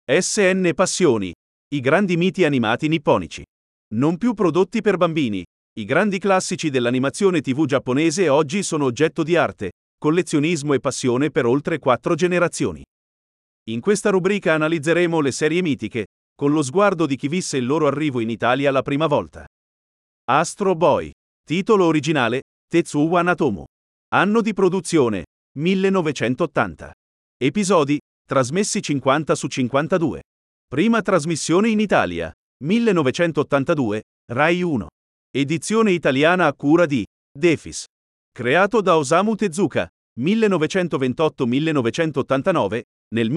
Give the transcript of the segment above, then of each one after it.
SN Passioni. I grandi miti animati nipponici. Non più prodotti per bambini. I grandi classici dell'animazione TV giapponese oggi sono oggetto di arte, collezionismo e passione per oltre 4 generazioni. In questa rubrica analizzeremo le serie mitiche, con lo sguardo di chi visse il loro arrivo in Italia la prima volta. Astro Boy. Titolo originale: Tetsuya Natomo. Anno di produzione: 1980. Episodi: trasmessi 50 su 52. Prima trasmissione in Italia: 1982, Rai 1. Edizione italiana a cura di Defis. Creato da Osamu Tezuka, 1928-1989, nel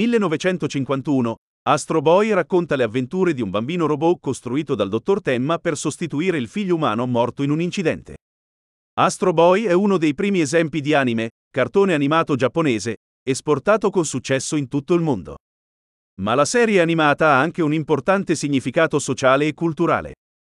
1951, Astro Boy racconta le avventure di un bambino robot costruito dal dottor Tenma per sostituire il figlio umano morto in un incidente. Astro Boy è uno dei primi esempi di anime, cartone animato giapponese, esportato con successo in tutto il mondo. Ma la serie animata ha anche un importante significato sociale e culturale.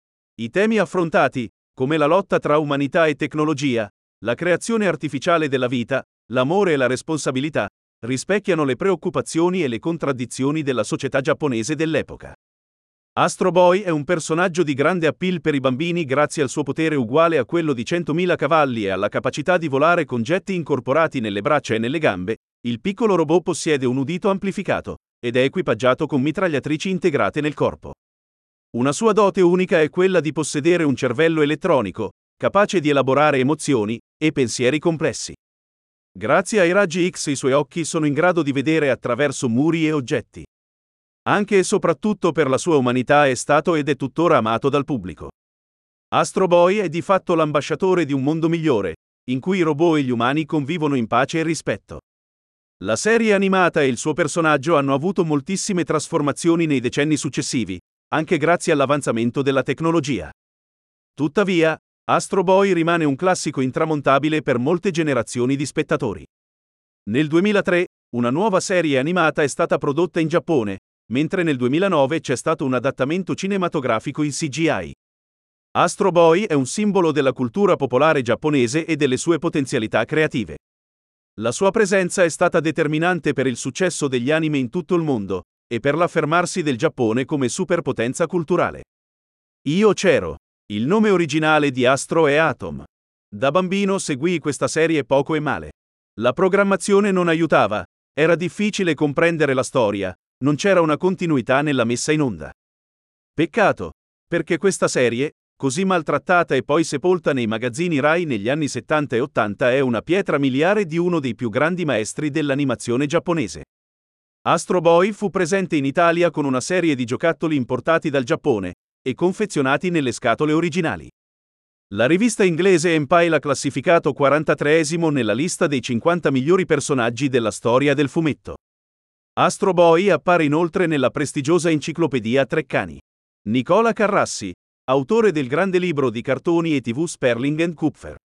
I temi affrontati, come la lotta tra umanità e tecnologia, la creazione artificiale della vita, l'amore e la responsabilità, rispecchiano le preoccupazioni e le contraddizioni della società giapponese dell'epoca. Astro Boy è un personaggio di grande appeal per i bambini grazie al suo potere uguale a quello di 100.000 cavalli e alla capacità di volare con getti incorporati nelle braccia e nelle gambe. Il piccolo robot possiede un udito amplificato ed è equipaggiato con mitragliatrici integrate nel corpo. Una sua dote unica è quella di possedere un cervello elettronico, capace di elaborare emozioni e pensieri complessi. Grazie ai raggi X i suoi occhi sono in grado di vedere attraverso muri e oggetti. Anche e soprattutto per la sua umanità è stato ed è tuttora amato dal pubblico. Astro Boy è di fatto l'ambasciatore di un mondo migliore, in cui i robot e gli umani convivono in pace e rispetto. La serie animata e il suo personaggio hanno avuto moltissime trasformazioni nei decenni successivi, anche grazie all'avanzamento della tecnologia. Tuttavia, Astro Boy rimane un classico intramontabile per molte generazioni di spettatori. Nel 2003, una nuova serie animata è stata prodotta in Giappone, mentre nel 2009 c'è stato un adattamento cinematografico in CGI. Astro Boy è un simbolo della cultura popolare giapponese e delle sue potenzialità creative. La sua presenza è stata determinante per il successo degli anime in tutto il mondo, e per l'affermarsi del Giappone come superpotenza culturale. Io c'ero. Il nome originale di Astro è Atom. Da bambino seguii questa serie poco e male. La programmazione non aiutava, era difficile comprendere la storia, non c'era una continuità nella messa in onda. Peccato, perché questa serie, così maltrattata e poi sepolta nei magazzini Rai negli anni 70 e 80, è una pietra miliare di uno dei più grandi maestri dell'animazione giapponese. Astro Boy fu presente in Italia con una serie di giocattoli importati dal Giappone e confezionati nelle scatole originali. La rivista inglese Empire l'ha classificato 43esimo nella lista dei 50 migliori personaggi della storia del fumetto. Astro Boy appare inoltre nella prestigiosa enciclopedia Treccani. Nicola Carrassi, autore del grande libro di cartoni e TV Sperling and Kupfer.